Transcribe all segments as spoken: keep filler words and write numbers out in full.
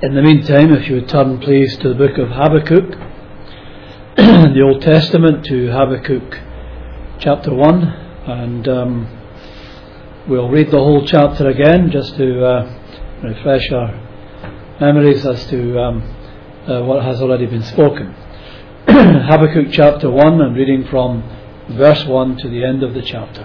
In the meantime, if you would turn please to the book of Habakkuk, in the Old Testament, to Habakkuk chapter one, and um, we'll read the whole chapter again just to uh, refresh our memories as to um, uh, what has already been spoken. Habakkuk chapter one, and reading from verse one to the end of the chapter.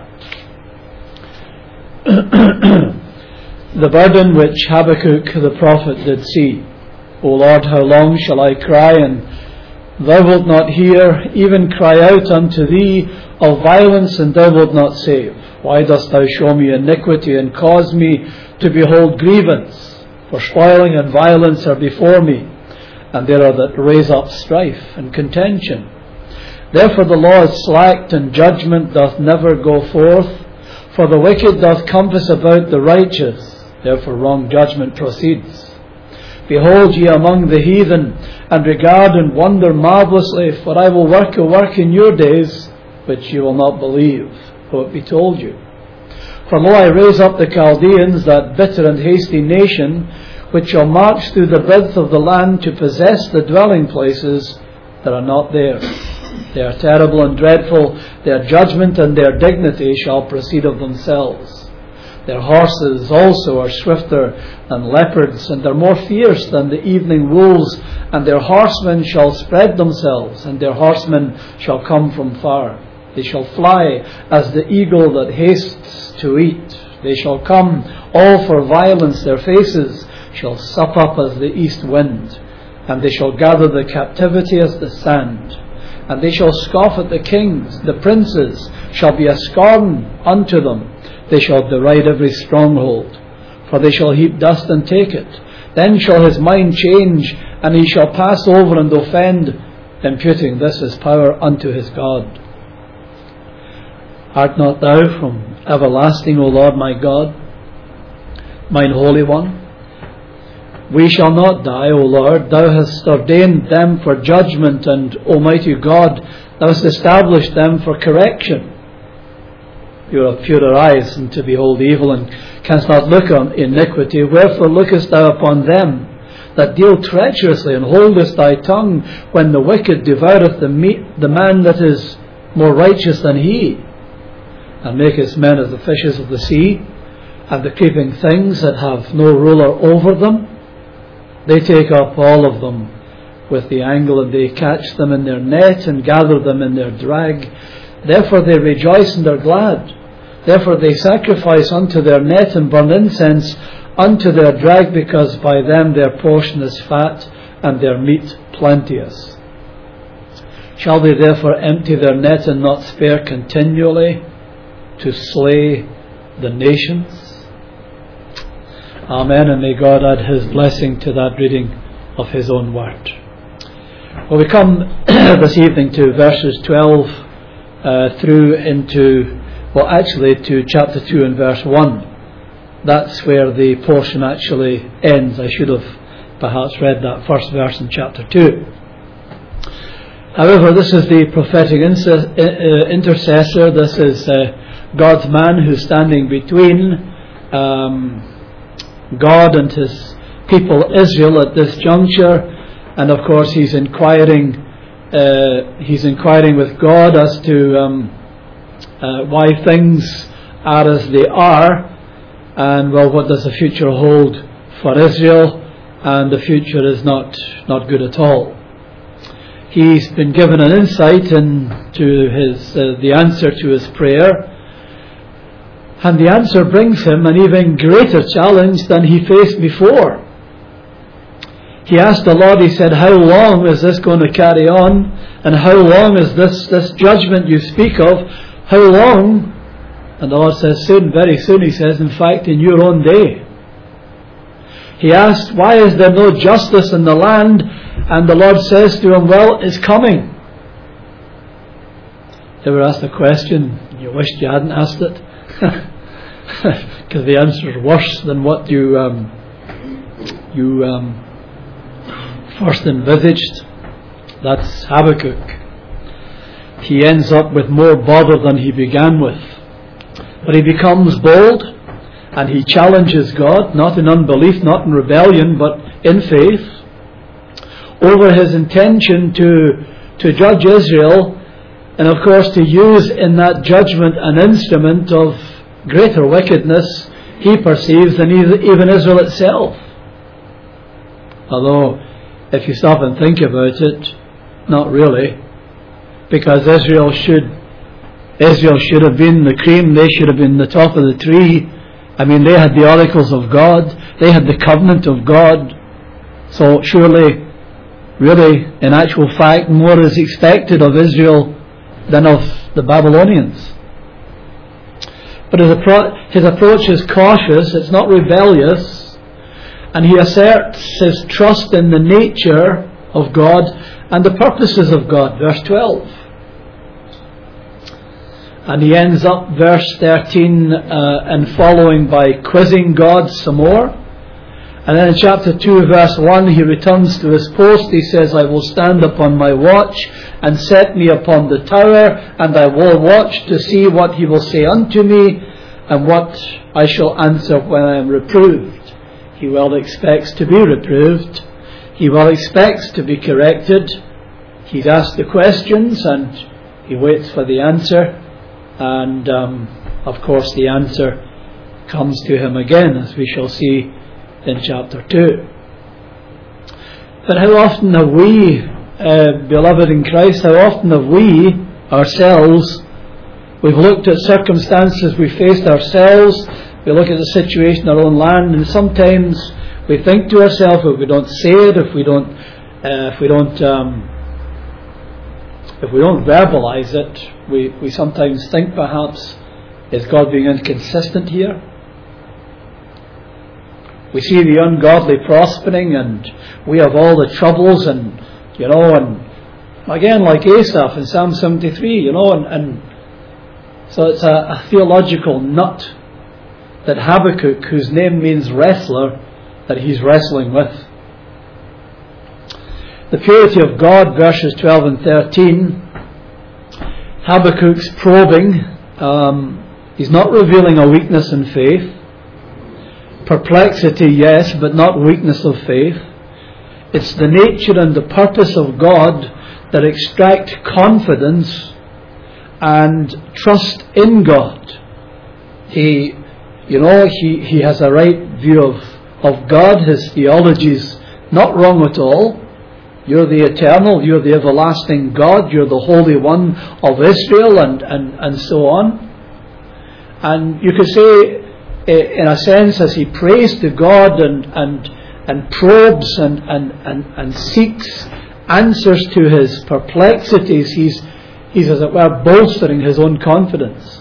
The burden which Habakkuk the prophet did see. O Lord, how long shall I cry, and thou wilt not hear, even cry out unto thee of violence, and thou wilt not save? Why dost thou show me iniquity, and cause me to behold grievance? For spoiling and violence are before me, and there are that raise up strife and contention. Therefore the law is slacked, and judgment doth never go forth. For the wicked doth compass about the righteous, therefore wrong judgment proceeds. Behold ye among the heathen, and regard and wonder marvellously, for I will work a work in your days, which ye will not believe, though it be told you. For lo, I raise up the Chaldeans, that bitter and hasty nation, which shall march through the breadth of the land to possess the dwelling places that are not theirs. They are terrible and dreadful, their judgment and their dignity shall proceed of themselves. Their horses also are swifter than leopards, and are more fierce than the evening wolves, and their horsemen shall spread themselves, and their horsemen shall come from far. They shall fly as the eagle that hastes to eat. They shall come all for violence, their faces shall sup up as the east wind, and they shall gather the captivity as the sand. And they shall scoff at the kings, the princes shall be a scorn unto them. They shall deride every stronghold, for they shall heap dust and take it. Then shall his mind change, and he shall pass over and offend, imputing this his power unto his God. Art not thou from everlasting, O Lord my God, mine Holy One? We shall not die, O Lord. Thou hast ordained them for judgment, and, Almighty God, thou hast established them for correction. You are of purer eyes than to behold evil, and canst not look on iniquity. Wherefore lookest thou upon them that deal treacherously, and holdest thy tongue when the wicked devoureth the, meat, the man that is more righteous than he, and makest men as the fishes of the sea, and the creeping things that have no ruler over them? They take up all of them with the angle, and they catch them in their net, and gather them in their drag. Therefore they rejoice and are glad. Therefore they sacrifice unto their net, and burn incense unto their drag, because by them their portion is fat, and their meat plenteous. Shall they therefore empty their net, and not spare continually to slay the nations? Amen, and may God add his blessing to that reading of his own word. Well, we come this evening to verses twelve uh, through into, well actually to chapter two and verse one. That's where the portion actually ends. I should have perhaps read that first verse in chapter two. However, this is the prophetic intercessor. This is uh, God's man who's standing between um, God and his people Israel at this juncture, and of course he's inquiring uh, he's inquiring with God as to um, uh, why things are as they are, and well, what does the future hold for Israel? And the future is not not good at all. He's been given an insight into his uh, the answer to his prayer. And the answer brings him an even greater challenge than he faced before. He asked the Lord, he said, how long is this going to carry on? And how long is this, this judgment you speak of? How long? And the Lord says, soon, very soon, he says, in fact, in your own day. He asked, why is there no justice in the land? And the Lord says to him, well, it's coming. Ever asked a question, you wished you hadn't asked it? Because the answer is worse than what you um, you um, first envisaged. That's Habakkuk. He ends up with more bother than he began with. But he becomes bold, and he challenges God, not in unbelief, not in rebellion, but in faith, over his intention to, to judge Israel, and of course to use in that judgment an instrument of greater wickedness he perceives than even Israel itself. Although, if you stop and think about it, not really, because Israel should Israel should have been the cream, they should have been the top of the tree. I mean, they had the oracles of God, they had the covenant of God, so surely, really, in actual fact, more is expected of Israel than of the Babylonians. But his, appro- his approach is cautious, it's not rebellious, and he asserts his trust in the nature of God and the purposes of God. Verse twelve. And he ends up verse thirteen uh, and following by quizzing God some more. And then in chapter two verse one he returns to his post. He says, I will stand upon my watch and set me upon the tower, and I will watch to see what he will say unto me, and what I shall answer when I am reproved. He well expects to be reproved. He well expects to be corrected. He's asked the questions and he waits for the answer. And um, of course the answer comes to him again, as we shall see in chapter two. But how often have we, uh, beloved in Christ, how often have we ourselves, we've looked at circumstances we faced ourselves, we look at the situation in our own land, and sometimes we think to ourselves, if we don't say it, if we don't, uh, if we don't, um, if we don't verbalize it, we, we sometimes think perhaps, is God being inconsistent here? We see the ungodly prospering, and we have all the troubles, and you know, and again, like Asaph in Psalm seventy-three, you know, and, and so it's a, a theological nut that Habakkuk, whose name means wrestler, that he's wrestling with. The purity of God, verses twelve and thirteen. Habakkuk's probing. Um, he's not revealing a weakness in faith. Perplexity, yes, but not weakness of faith. It's the nature and the purpose of God that extract confidence and trust in God. He, you know, he, he has a right view of, of God. His theology is not wrong at all. You're the eternal, you're the everlasting God, you're the Holy One of Israel, and, and, and so on. And you could say, in a sense, as he prays to God and and, and probes and, and, and, and seeks answers to his perplexities, he's, he's, as it were, bolstering his own confidence.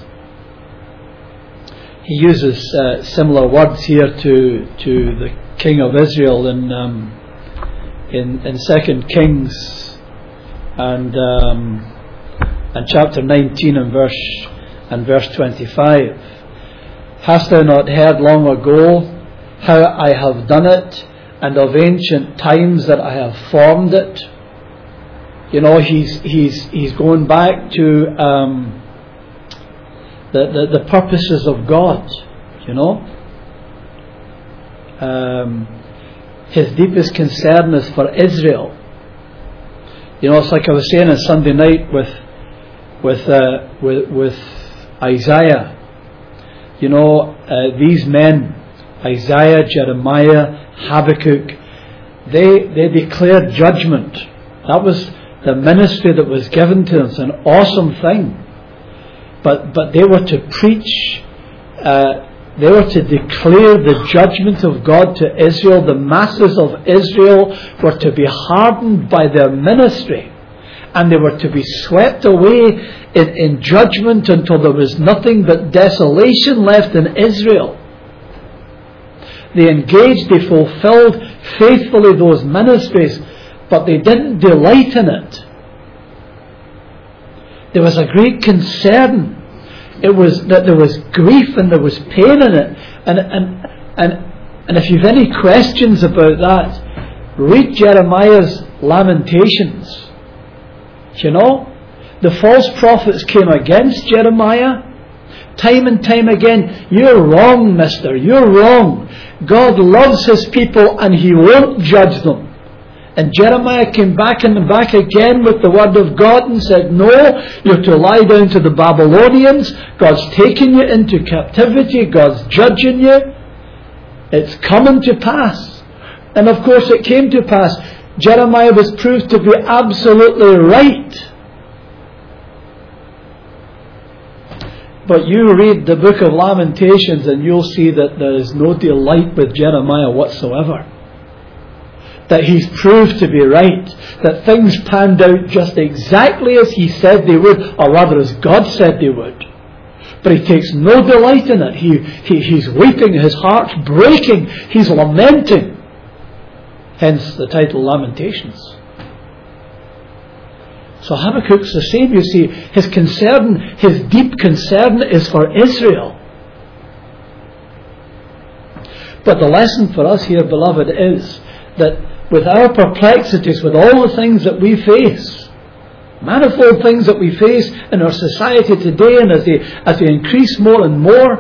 He uses uh, similar words here to, to the king of Israel in... Um, In, in Second Kings and um, and chapter nineteen and verse and verse twenty-five. Hast thou not heard long ago how I have done it, and of ancient times that I have formed it? You know, he's he's he's going back to um, the, the the purposes of God. You know. Um, His deepest concern is for Israel. You know, it's like I was saying on Sunday night with with uh, with, with Isaiah. You know, uh, these men, Isaiah, Jeremiah, Habakkuk, they they declared judgment. That was the ministry that was given to them. It's an awesome thing. But but they were to preach. Uh, They were to declare the judgment of God to Israel. The masses of Israel were to be hardened by their ministry, and they were to be swept away in, in judgment until there was nothing but desolation left in Israel. They engaged, they fulfilled faithfully those ministries, but they didn't delight in it. There was a great concern. It was that there was grief and there was pain in it, and and and and if you've any questions about that, read Jeremiah's Lamentations. You know, the false prophets came against Jeremiah time and time again. You're wrong, mister. You're wrong. God loves His people and He won't judge them. And Jeremiah came back and back again with the word of God and said, no, you're to lie down to the Babylonians. God's taking you into captivity. God's judging you. It's coming to pass. And of course it came to pass. Jeremiah was proved to be absolutely right. But you read the book of Lamentations and you'll see that there is no delight with Jeremiah whatsoever. That he's proved to be right. That things panned out just exactly as he said they would, or rather as God said they would. But he takes no delight in it. He, he, he's weeping, his heart's breaking, he's lamenting. Hence the title Lamentations. So Habakkuk's the same, you see. His concern, his deep concern is for Israel. But the lesson for us here, beloved, is that with our perplexities, with all the things that we face, manifold things that we face in our society today, and as they, as they increase more and more,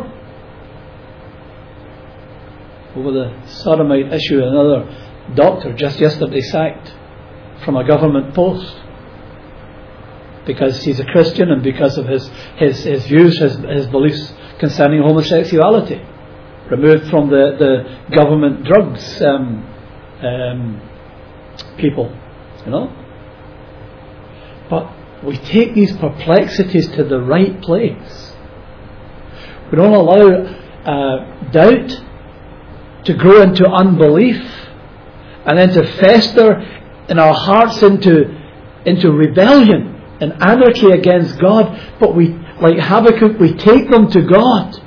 over the sodomite issue, another doctor just yesterday sacked from a government post because he's a Christian and because of his, his, his views, his, his beliefs concerning homosexuality. Removed from the, the government drugs um, um, people, you know. But we take these perplexities to the right place. We don't allow uh, doubt to grow into unbelief and then to fester in our hearts into, into rebellion and anarchy against God. But we, like Habakkuk, we take them to God.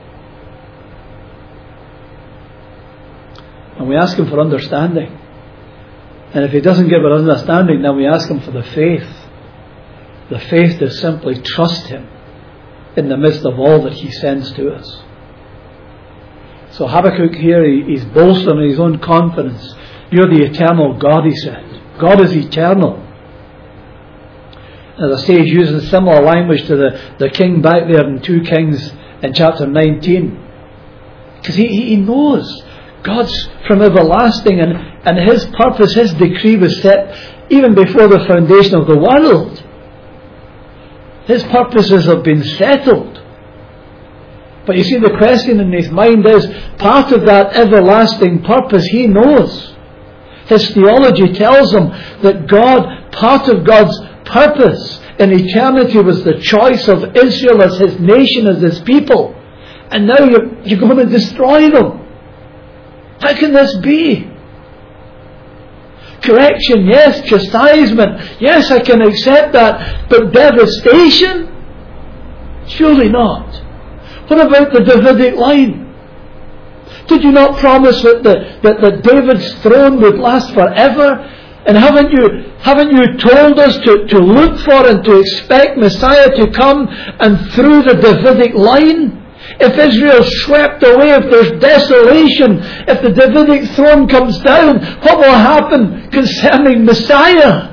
And we ask Him for understanding. And if He doesn't give us understanding, then we ask Him for the faith. The faith to simply trust Him in the midst of all that He sends to us. So Habakkuk here, he, he's bolstering his own confidence. You're the eternal God, he said. God is eternal. As I say, he's using similar language to the, the king back there in two Kings in chapter nineteen. Because he, he knows God's from everlasting, and, and His purpose, His decree was set even before the foundation of the world. His purposes have been settled. But you see, the question in his mind is, part of that everlasting purpose he knows. His theology tells him that God, part of God's purpose in eternity was the choice of Israel as His nation, as His people. And now you're, you're going to destroy them. How can this be? Correction, yes. Chastisement, yes, I can accept that. But devastation? Surely not. What about the Davidic line? Did you not promise that, the, that, that David's throne would last forever? And haven't you, haven't you told us to, to look for and to expect Messiah to come and through the Davidic line? If Israel's swept away, if there's desolation, if the Davidic throne comes down, what will happen concerning Messiah?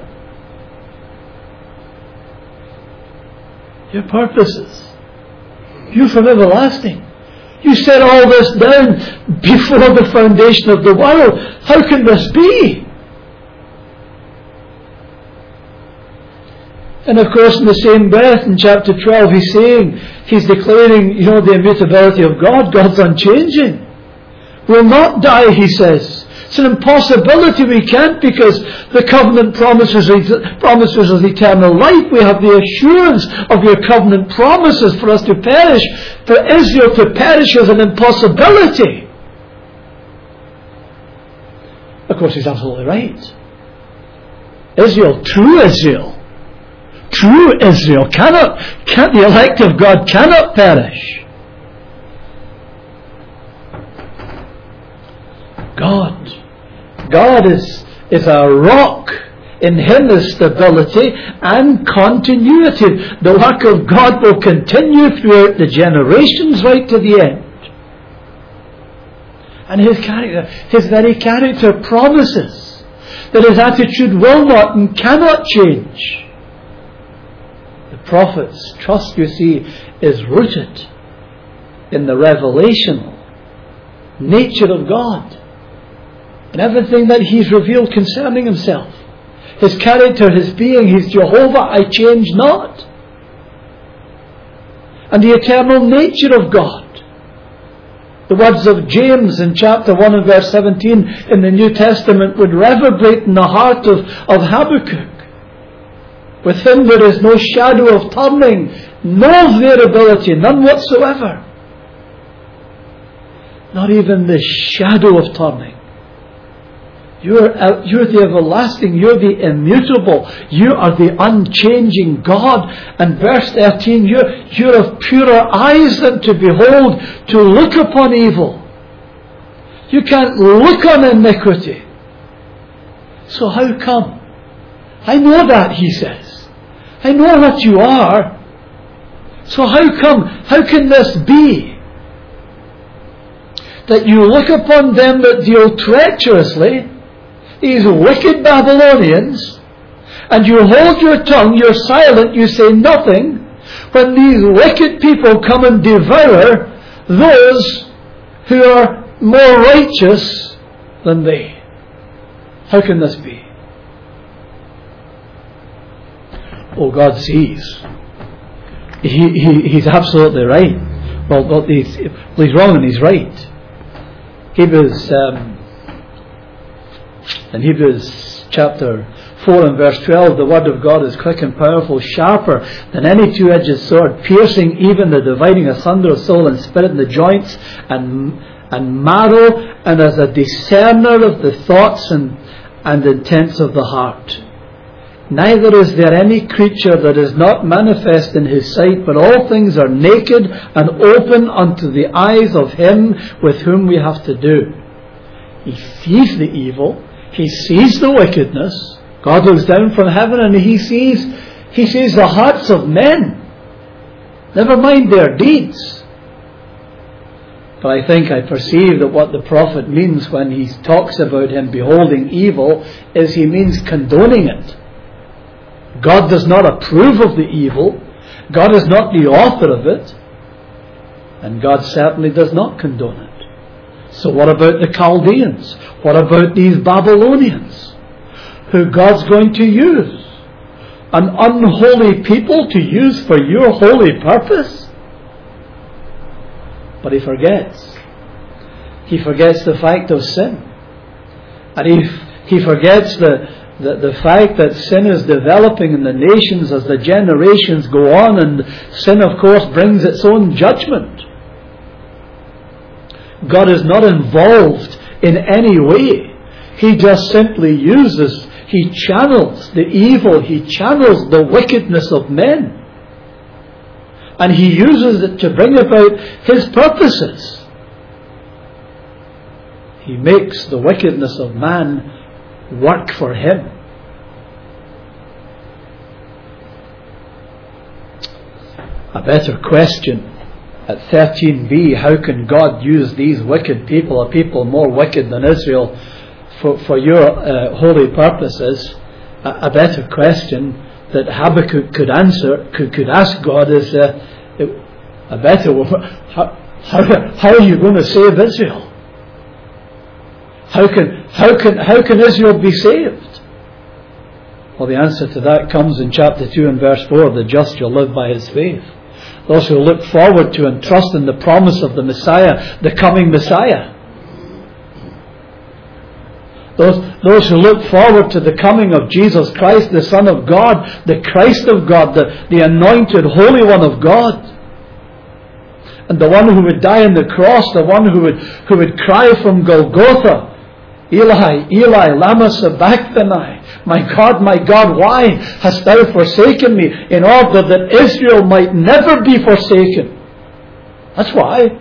Your purposes. You from everlasting. You set all this down before the foundation of the world. How can this be? And of course, in the same breath, in chapter twelve, he's saying, he's declaring, you know, the immutability of God. God's unchanging. We'll not die, he says. It's an impossibility. We can't, because the covenant promises promises us eternal life. We have the assurance of your covenant promises for us to perish. For Israel to perish is an impossibility. Of course, he's absolutely right. Israel, true Israel, true Israel cannot, can't, the elect of God cannot perish. God, God is, is a rock. In Him is stability and continuity. The work of God will continue throughout the generations right to the end. And His character, His very character promises that His attitude will not and cannot change. The prophet's trust, you see, is rooted in the revelational nature of God and everything that He's revealed concerning Himself. His character, His being, He's Jehovah, I change not. And the eternal nature of God. The words of James in chapter one and verse seventeen in the New Testament would reverberate in the heart of, of Habakkuk. With Him there is no shadow of turning, no variability, none whatsoever. Not even the shadow of turning. You're, you're the everlasting, you're the immutable, you are the unchanging God. And verse thirteen, you're, you're of purer eyes than to behold, to look upon evil. You can't look on iniquity. So how come? I know that, He says. I know what you are. So how come, how can this be? That you look upon them that deal treacherously, these wicked Babylonians, and you hold your tongue, you're silent, you say nothing, when these wicked people come and devour those who are more righteous than they. How can this be? Oh, God sees. He, he, he's absolutely right. Well, well he's, well, he's wrong and he's right. Hebrews, um, in Hebrews chapter four and verse twelve, the word of God is quick and powerful, sharper than any two-edged sword, piercing even the dividing asunder of soul and spirit and the joints and and marrow, and as a discerner of the thoughts and, and intents of the heart. Neither is there any creature that is not manifest in His sight, but all things are naked and open unto the eyes of Him with whom we have to do. He sees the evil, He sees the wickedness. God looks down from heaven and He sees, He sees the hearts of men. Never mind their deeds. But I think I perceive that what the prophet means when he talks about him beholding evil is he means condoning it. God does not approve of the evil. God is not the author of it. And God certainly does not condone it. So what about the Chaldeans? What about these Babylonians who God's going to use? An unholy people to use for your holy purpose? But he forgets. He forgets the fact of sin. And he, he forgets the, the, the fact that sin is developing in the nations as the generations go on, and sin, of course, brings its own judgment. God is not involved in any way. He just simply uses, He channels the evil, He channels the wickedness of men. And He uses it to bring about His purposes. He makes the wickedness of man work for Him. A better question at thirteen b, how can God use these wicked people, a people more wicked than Israel, for, for your uh, holy purposes? A, a better question that Habakkuk could answer, could, could ask God is uh, a better one. How, how, how are you going to save Israel? How can, how can, how can Israel be saved? Well, the answer to that comes in chapter two and verse four. The just shall live by his faith. Those who look forward to and trust in the promise of the Messiah, the coming Messiah. Those, those who look forward to the coming of Jesus Christ, the Son of God, the Christ of God, the, the anointed Holy One of God. And the one who would die on the cross, the one who would, who would cry from Golgotha, Eli, Eli, lama sabachthani. My God, my God, why hast thou forsaken me? In order that Israel might never be forsaken. That's why.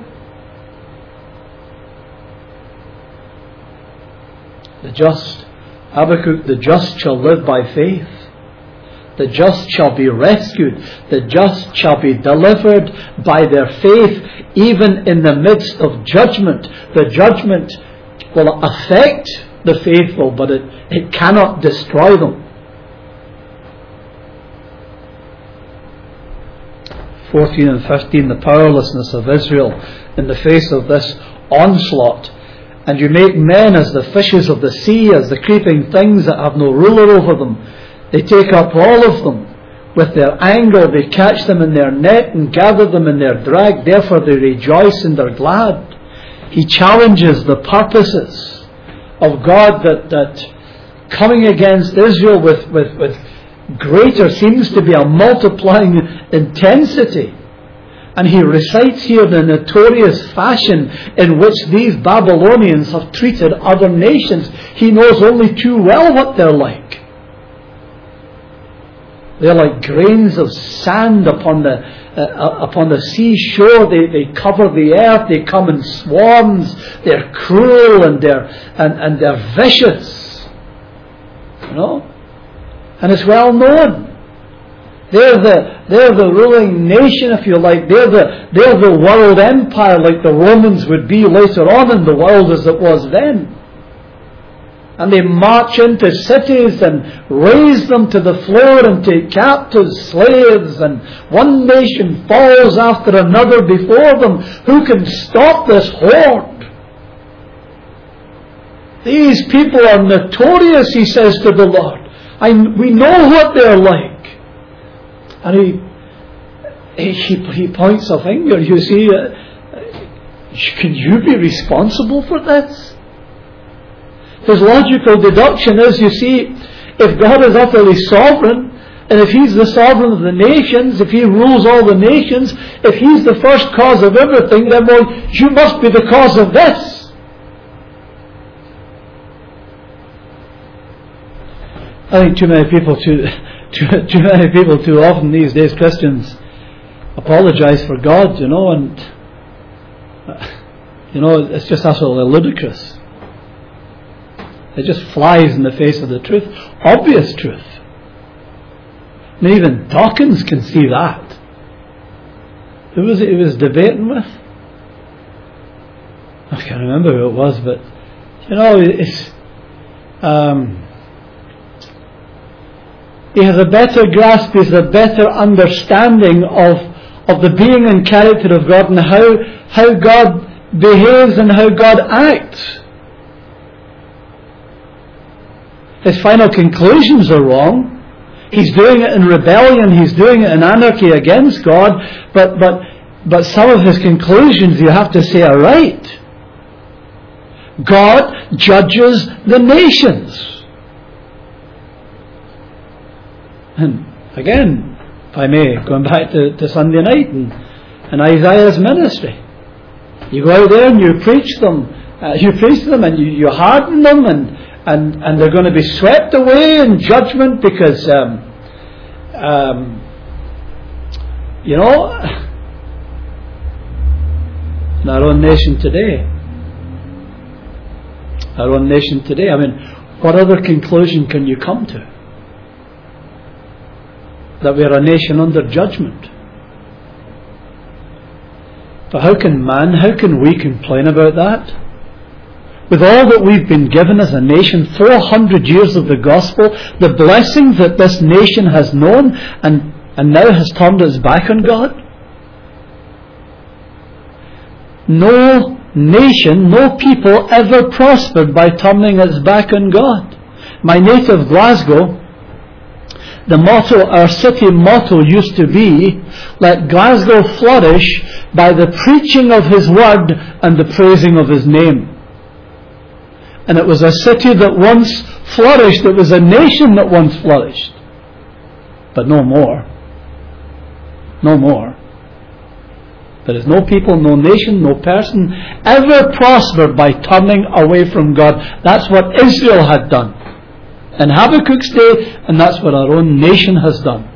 The just, Habakkuk, the just shall live by faith. The just shall be rescued. The just shall be delivered by their faith, even in the midst of judgment. The judgment will affect the faithful, but it, it cannot destroy them. fourteen and fifteen, the powerlessness of Israel in the face of this onslaught. And you make men as the fishes of the sea, as the creeping things that have no ruler over them. They take up all of them. With their anger they catch them in their net and gather them in their drag. Therefore they rejoice and are glad. He challenges the purposes of God that, that coming against Israel with, with, with greater, seems to be a multiplying intensity. And he recites here the notorious fashion in which these Babylonians have treated other nations. He knows only too well what they're like. They're like grains of sand upon the uh, upon the seashore. They they cover the earth. They come in swarms. They're cruel and they're and, and they're vicious. You know, and it's well known. They're the they're the ruling nation, if you like. They're the they're the world empire, like the Romans would be later on in the world as it was then. And they march into cities and raze them to the floor and take captive slaves, and one nation falls after another before them. Who can stop this horde? These people are notorious, he says to the Lord. I, we know what they're like. And he, he, he points a finger. You see, uh, can you be responsible for this? His logical deduction is, you see, if God is utterly sovereign, and if He's the sovereign of the nations, if He rules all the nations, if He's the first cause of everything, then well, you must be the cause of this. I think too many people too, too, too many people too often these days, Christians, apologize for God, you know, and you know, it's just absolutely ludicrous. It just flies in the face of the truth. Obvious truth. And even Dawkins can see that. Who was it he was debating with? I can't remember who it was, but you know, it's um, he has a better grasp, he has a better understanding of of the being and character of God and how how God behaves and how God acts. His final conclusions are wrong. He's doing it in rebellion. He's doing it in anarchy against God. But but but some of his conclusions, you have to say, are right. God judges the nations. And again, if I may, going back to, to Sunday night and, and Isaiah's ministry, you go out there and you preach them. Uh, you preach them and you, you harden them and. And, and they're going to be swept away in judgment because, um, um, you know, in our own nation today, our own nation today, I mean, what other conclusion can you come to? That we are a nation under judgment. But how can man, how can we complain about that? With all that we've been given as a nation, four hundred years of the gospel, the blessings that this nation has known and, and now has turned its back on God. No nation, no people ever prospered by turning its back on God. My native Glasgow, the motto, our city motto used to be, let Glasgow flourish by the preaching of His word and the praising of His name. And it was a city that once flourished. It was a nation that once flourished. But no more. No more. There is no people, no nation, no person ever prospered by turning away from God. That's what Israel had done in Habakkuk's day, and that's what our own nation has done.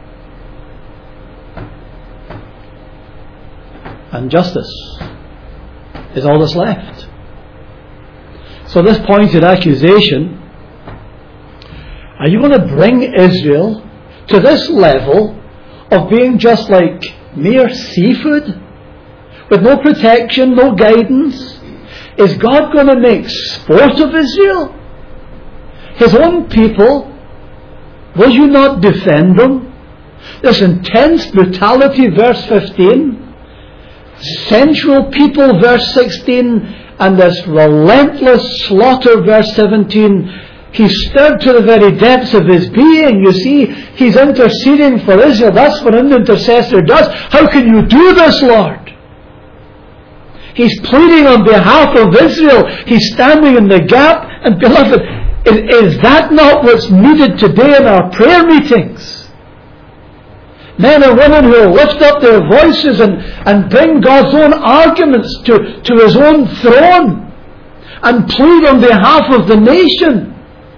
And justice is all that's left. So this pointed accusation, are you going to bring Israel to this level of being just like mere seafood with no protection, no guidance? Is God going to make sport of Israel? His own people, will you not defend them? This intense brutality, verse fifteen. central people, verse sixteen, and this relentless slaughter, verse seventeen. He's stirred to the very depths of his being. You see, he's interceding for Israel. That's what an intercessor does. How can you do this, Lord? He's pleading on behalf of Israel. He's standing in the gap. And beloved, is, is that not what's needed today in our prayer meetings? Men and women who will lift up their voices and, and bring God's own arguments to, to His own throne and plead on behalf of the nation.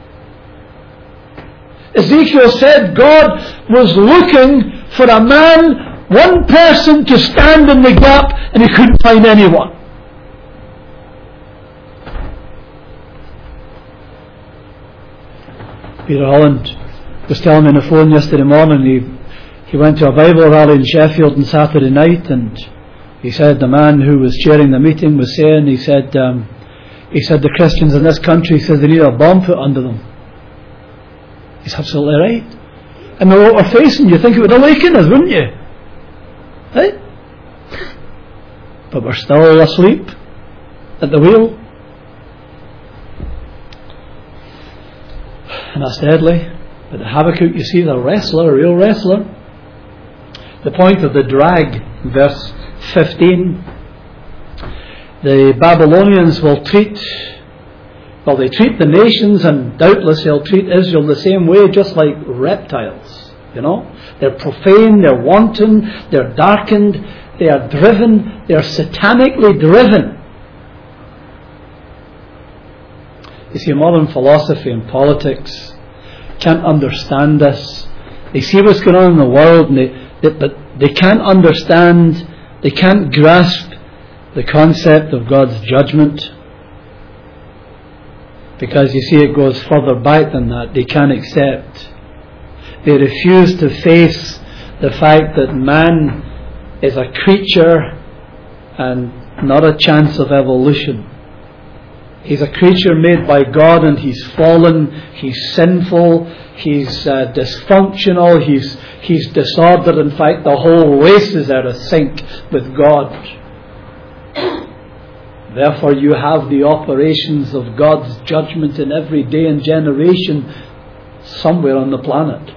Ezekiel said God was looking for a man, one person to stand in the gap, and He couldn't find anyone. Peter Holland was telling me on the phone yesterday morning, he, he went to a Bible rally in Sheffield on Saturday night, and he said the man who was chairing the meeting was saying, he said, um, he said the Christians in this country, he said they need a bomb put under them. He's absolutely right. And what we're facing, you think it would awaken us, wouldn't you? Right? But we're still asleep at the wheel. And that's deadly. But the Habakkuk, you see, the wrestler, a real wrestler. The point of the drag, verse fifteen. The Babylonians will treat Well, they treat the nations, and doubtless they'll treat Israel the same way, just like reptiles. You know, they're profane, they're wanton, they're darkened, they are driven, they are satanically driven. You see, modern philosophy and politics can't understand this. They see what's going on in the world, and they, they, but they can't understand, they can't grasp the concept of God's judgment. Because you see, it goes further back than that. They can't accept. They refuse to face the fact that man is a creature and not a chance of evolution. He's a creature made by God, and he's fallen, he's sinful, he's uh, dysfunctional, he's, he's disordered. In fact, the whole race is out of sync with God. Therefore, you have the operations of God's judgment in every day and generation somewhere on the planet.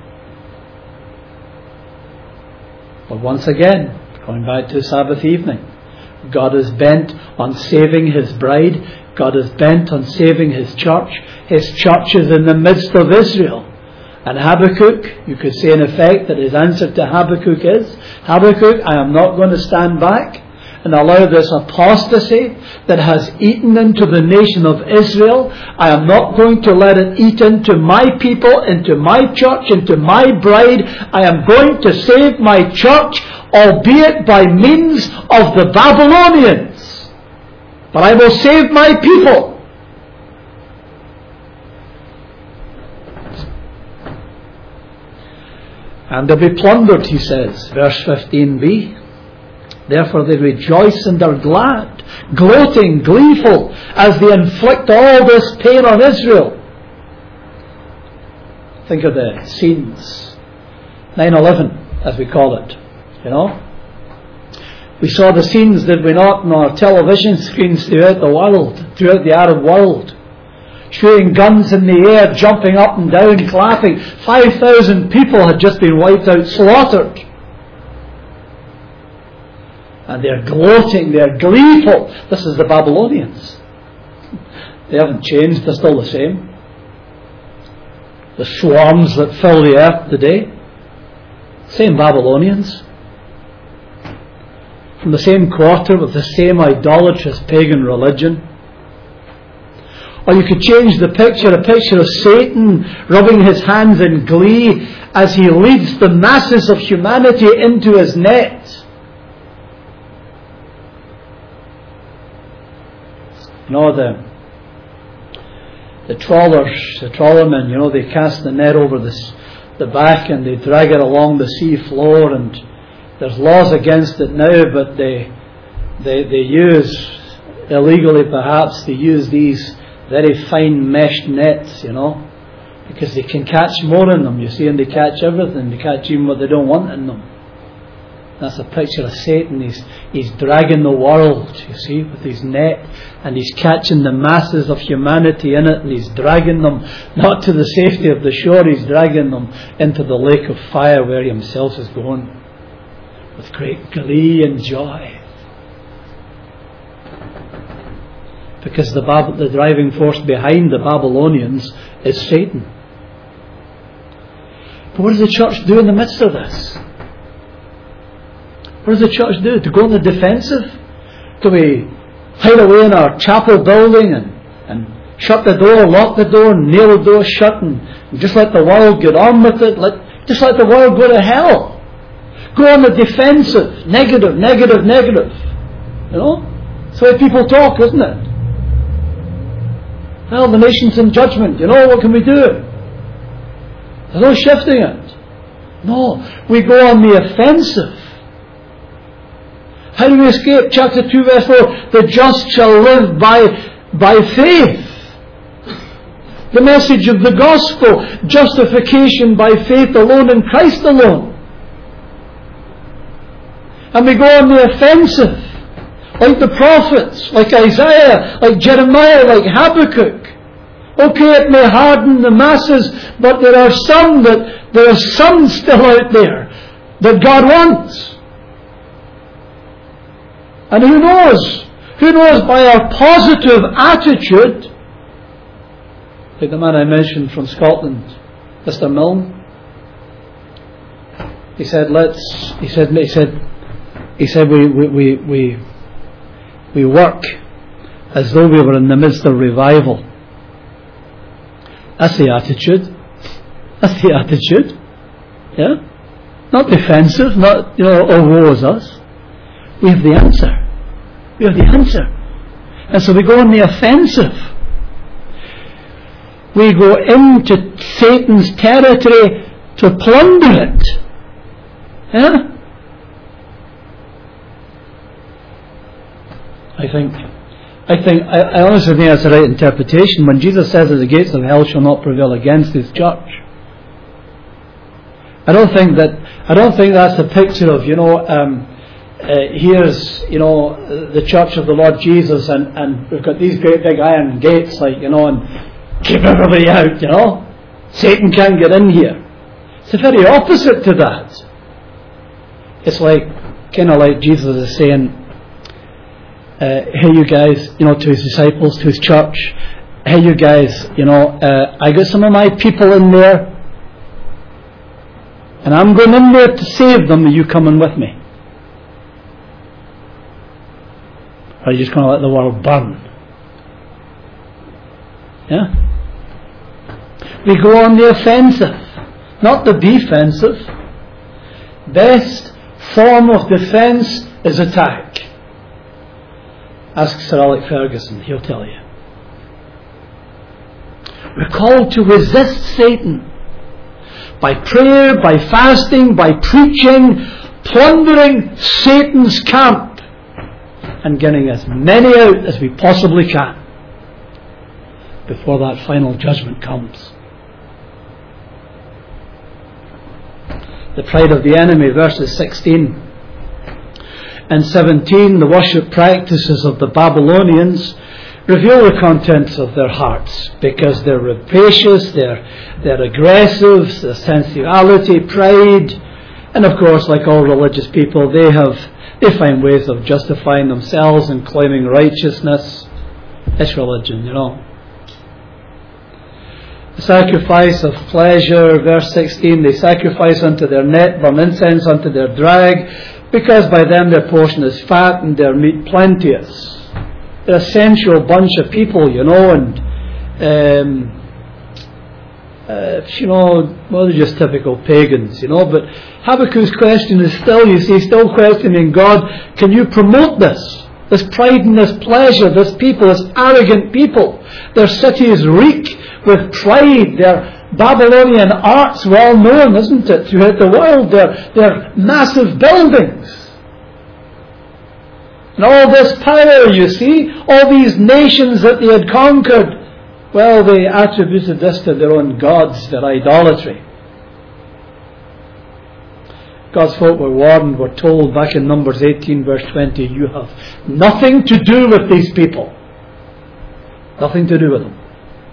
But once again, going back to Sabbath evening, God is bent on saving His bride. God is bent on saving His church. His church is in the midst of Israel. And Habakkuk, you could say in effect that his answer to Habakkuk is, Habakkuk, I am not going to stand back and allow this apostasy that has eaten into the nation of Israel. I am not going to let it eat into my people, into my church, into my bride. I am going to save my church, albeit by means of the Babylonians. But I will save my people. And they'll be plundered, he says, verse fifteen b. Therefore they rejoice and are glad, gloating, gleeful, as they inflict all this pain on Israel. Think of the scenes. nine eleven, as we call it. You know? We saw the scenes, did we not, on our television screens throughout the world, throughout the Arab world. Shooting guns in the air, jumping up and down, clapping. five thousand people had just been wiped out, slaughtered. And they're gloating, they're gleeful. This is the Babylonians. They haven't changed, they're still the same. The swarms that fill the earth today, same Babylonians. From the same quarter with the same idolatrous pagan religion. Or you could change the picture, a picture of Satan rubbing his hands in glee as he leads the masses of humanity into his net. You know, the, the trawlers, the trawlermen, you know, they cast the net over the, the back and they drag it along the sea floor, and there's laws against it now, but they, they, they use, illegally perhaps, they use these very fine meshed nets, you know, because they can catch more in them, you see, and they catch everything. They catch even what they don't want in them. That's a picture of Satan. He's, he's dragging the world, you see, with his net, and he's catching the masses of humanity in it, and he's dragging them not to the safety of the shore, he's dragging them into the lake of fire where he himself is going with great glee and joy. Because the, Bab- the driving force behind the Babylonians is Satan. But what does the church do in the midst of this? What does the church do? To go on the defensive? Do we hide away in our chapel building and, and shut the door, lock the door, and nail the door shut, and, and just let the world get on with it? Let, just let the world go to hell. Go on the defensive. Negative, negative, negative. You know? That's the way people talk, isn't it? Well, the nation's in judgment. You know, what can we do? There's no shifting it. No, we go on the offensive. How do we escape? Chapter two verse four, the just shall live by, by faith. The message of the gospel, justification by faith alone in Christ alone. And we go on the offensive, like the prophets, like Isaiah, like Jeremiah, like Habakkuk. Okay, it may harden the masses, but there are some that, there are some still out there that God wants. And who knows? Who knows by our positive attitude, like the man I mentioned from Scotland, Mister Milne, he said, let's, he said, he said, he said, we, we, we, we, we work as though we were in the midst of revival. That's the attitude. That's the attitude. Yeah? Not defensive, not, you know, oh, woe is us. We have the answer. We have the answer. And so we go on the offensive. We go into Satan's territory to plunder it. Yeah? I think, I think, I, I honestly think that's the right interpretation. When Jesus says that the gates of hell shall not prevail against His church, I don't think that, I don't think that's a picture of, you know, um, Uh, here's, you know, the church of the Lord Jesus, and, and we've got these great big iron gates, like, you know, and keep everybody out, you know. Satan can't get in here. It's the very opposite to that. It's like, kind of like Jesus is saying, uh, hey you guys, you know, to His disciples, to His church, hey you guys, you know, uh, I got some of my people in there, and I'm going in there to save them, are you coming with me? Or are you just going to let the world burn? Yeah? We go on the offensive, not the defensive. Best form of defence is attack. Ask Sir Alec Ferguson, he'll tell you. We're called to resist Satan by prayer, by fasting, by preaching, plundering Satan's camp, and getting as many out as we possibly can before that final judgment comes. The pride of the enemy, verses sixteen and seventeen, the worship practices of the Babylonians reveal the contents of their hearts, because they're rapacious, they're, they're aggressive, there's sensuality, pride, and of course, like all religious people, they have They find ways of justifying themselves and claiming righteousness. It's religion, you know. The sacrifice of pleasure, verse sixteen, they sacrifice unto their net, burn incense unto their drag, because by them their portion is fat and their meat plenteous. They're a sensual bunch of people, you know, and um, Uh, you know, well, they're just typical pagans, you know. But Habakkuk's question is still, you see, still questioning God. Can you promote this? This pride and this pleasure, this people, this arrogant people. Their cities reek with pride. Their Babylonian art's well known, isn't it, throughout the world. Their, their massive buildings. And all this power, you see, all these nations that they had conquered, well, they attributed this to their own gods, their idolatry. God's folk were warned, were told back in Numbers eighteen verse twenty, you have nothing to do with these people. Nothing to do with them.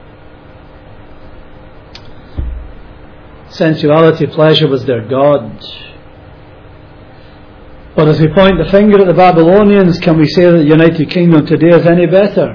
Sensuality, pleasure was their God. But as we point the finger at the Babylonians, can we say that the United Kingdom today is any better?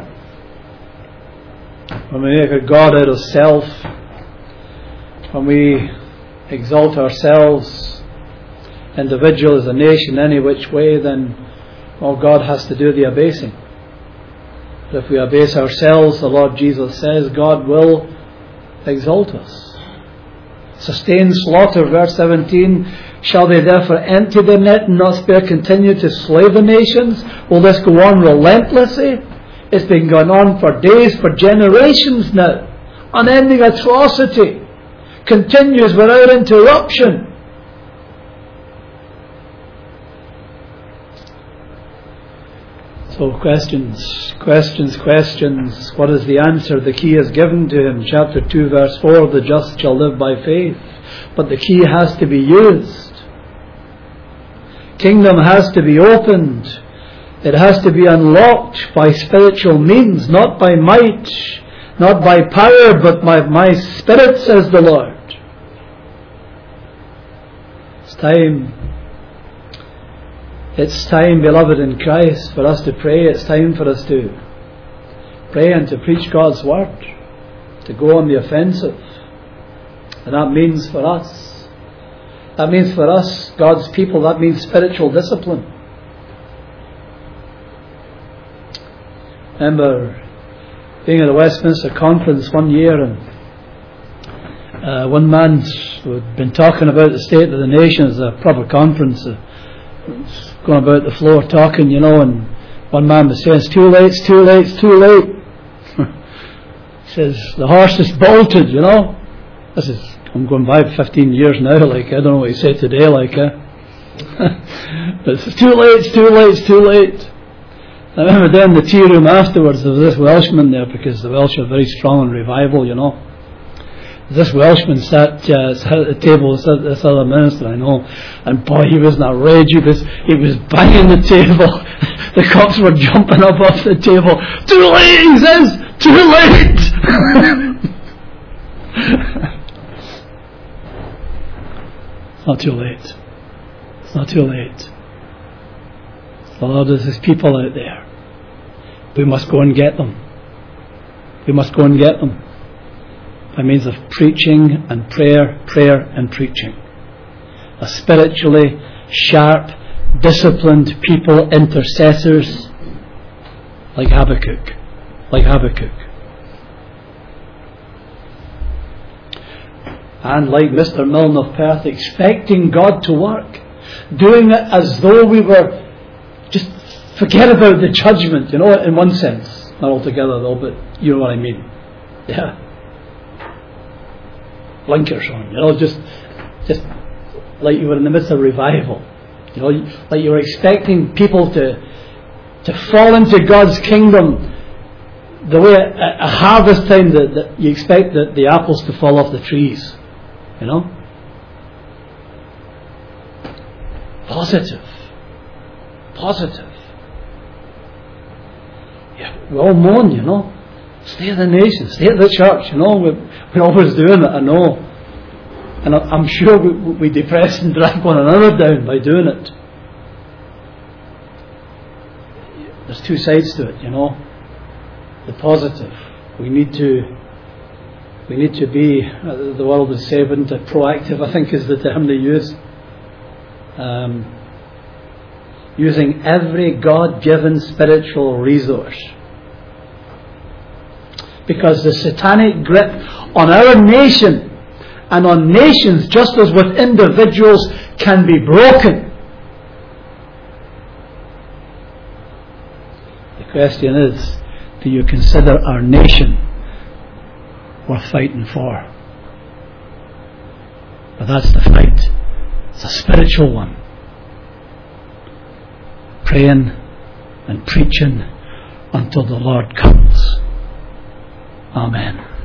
When we make a God out of self, when we exalt ourselves, individual as a nation, any which way, then all God has to do the abasing. But if we abase ourselves, the Lord Jesus says, God will exalt us. Sustain slaughter, verse seventeen. Shall they therefore empty the net and not spare, continue to slay the nations? Will this go on relentlessly? It's been going on for days, for generations now. Unending atrocity continues without interruption. So questions, questions, questions. What is the answer? The key is given to him. Chapter two verse four, the just shall live by faith. But the key has to be used. Kingdom has to be opened. It has to be unlocked by spiritual means, not by might, not by power, but by my spirit, says the Lord. It's time. It's time, beloved in Christ, for us to pray. It's time for us to pray and to preach God's word, to go on the offensive. And that means for us, that means for us, God's people, that means spiritual discipline. Remember being at a Westminster conference one year, and uh, one man had been talking about the state of the nation. As a proper conference, uh, going about the floor talking, you know, and one man was saying, it's too late, it's too late, it's too late. He says, the horse is bolted, you know. This is, I'm going by fifteen years now, like, I don't know what he said today, like, uh, but it's too late, it's too late, it's too late. I remember there in the tea room afterwards, there was this Welshman there, because the Welsh are very strong in revival, you know. This Welshman sat, uh, sat at the table, sat this other minister, I know, and boy, he was not rage. He was, he was banging the table. The cops were jumping up off the table. Too late, he says, too late. It's not too late. It's not too late. The Lord has His people out there. We must go and get them. We must go and get them. By means of preaching and prayer, prayer and preaching. A spiritually sharp, disciplined people, intercessors, like Habakkuk. Like Habakkuk. And like Mister Milne of Perth, expecting God to work. Doing it as though we were, just forget about the judgment, you know, in one sense. Not altogether though, but you know what I mean. Yeah. Blinkers on, you know, just just like you were in the midst of revival, you know, like you were expecting people to to fall into God's kingdom the way at a harvest time that, that you expect the, the apples to fall off the trees, you know. Positive, positive. Yeah, we all mourn, you know. Stay at the nation, stay at the church, you know. We're, we're always doing it, I know. And I'm sure we, we depress and drag one another down by doing it. There's two sides to it, you know. The positive. We need to we need to be, uh, the world is saying, proactive, I think is the term they use. Um, using every God-given spiritual resource. Because the satanic grip on our nation and on nations, just as with individuals, can be broken. The question is, do you consider our nation worth fighting for? But that's the fight. It's a spiritual one. Praying and preaching until the Lord comes. Amen.